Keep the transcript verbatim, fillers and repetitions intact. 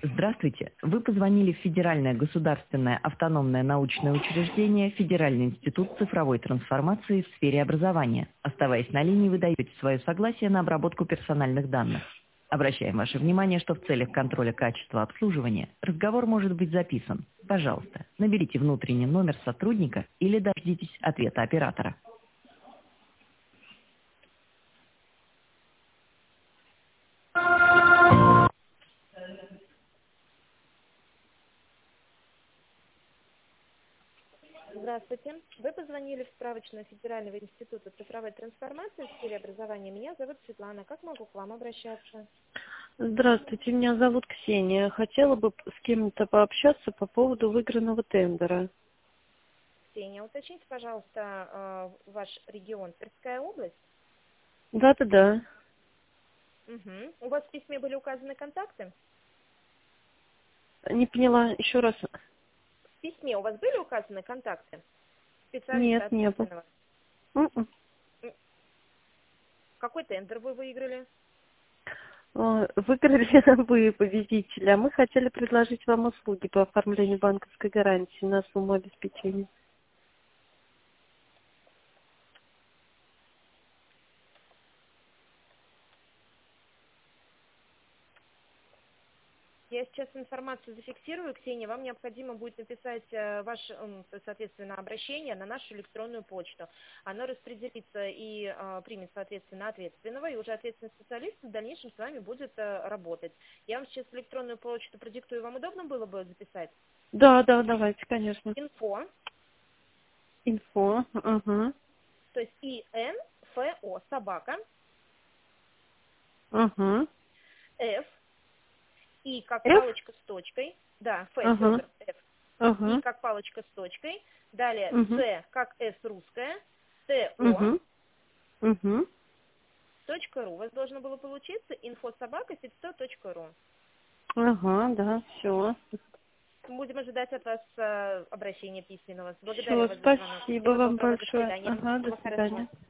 Здравствуйте. Вы позвонили в Федеральное государственное автономное научное учреждение Федеральный институт цифровой трансформации в сфере образования. Оставаясь на линии, вы даете свое согласие на обработку персональных данных. Обращаем ваше внимание, что в целях контроля качества обслуживания разговор может быть записан. Пожалуйста, наберите внутренний номер сотрудника или дождитесь ответа оператора. Здравствуйте. Вы позвонили в справочную Федерального института цифровой трансформации в сфере образования. Меня зовут Светлана. Как могу к вам обращаться? Здравствуйте, меня зовут Ксения. Хотела бы с кем-то пообщаться по поводу выигранного тендера. Ксения, уточните, пожалуйста, э, ваш регион, Тверская область? Да-да-да. Угу. У вас в письме были указаны контакты? Не поняла, еще раз. В письме у вас были указаны контакты специалиста Нет, не было. ответственного? М-м. Какой тендер вы выиграли? Э, Выиграли вы, победители, а мы хотели предложить вам услуги по оформлению банковской гарантии на сумму обеспечения. Я сейчас информацию зафиксирую, Ксения. Вам необходимо будет написать э, ваше, м, соответственно, обращение на нашу электронную почту. Оно распределится и э, примет, соответственно, ответственного, и уже ответственный специалист в дальнейшем с вами будет э, работать. Я вам сейчас электронную почту продиктую. Вам удобно было бы записать? Да, да, давайте, конечно. Инфо, Инфо. Угу. то есть инфо, собака, Угу. F, и как F? палочка с точкой, да, Ф, Угу. Федор, F, и Угу. как палочка с точкой, далее Угу. С, как С русская, Т, О, Угу. Угу. точка ру. У вас должно было получиться инфособака точка ру. Ага, да, все. Будем ожидать от вас э, обращения письменного. Благодарю Все, вас за звонок. спасибо Всего вам доброго, до большое. свидания. Ага, до Всего хорошего. свидания.